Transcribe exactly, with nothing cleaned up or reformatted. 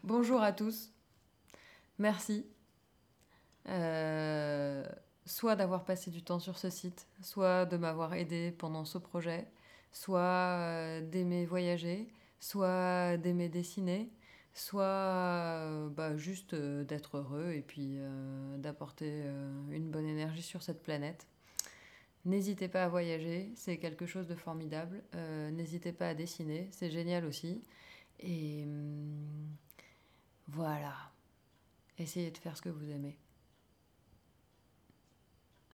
Bonjour à tous, merci. Euh, soit d'avoir passé du temps sur ce site, soit de m'avoir aidé pendant ce projet, soit euh, d'aimer voyager, soit d'aimer dessiner, soit euh, bah, juste euh, d'être heureux et puis euh, d'apporter euh, une bonne énergie sur cette planète. N'hésitez pas à voyager, c'est quelque chose de formidable. Euh, n'hésitez pas à dessiner, c'est génial aussi. Et hum, voilà, essayez de faire ce que vous aimez.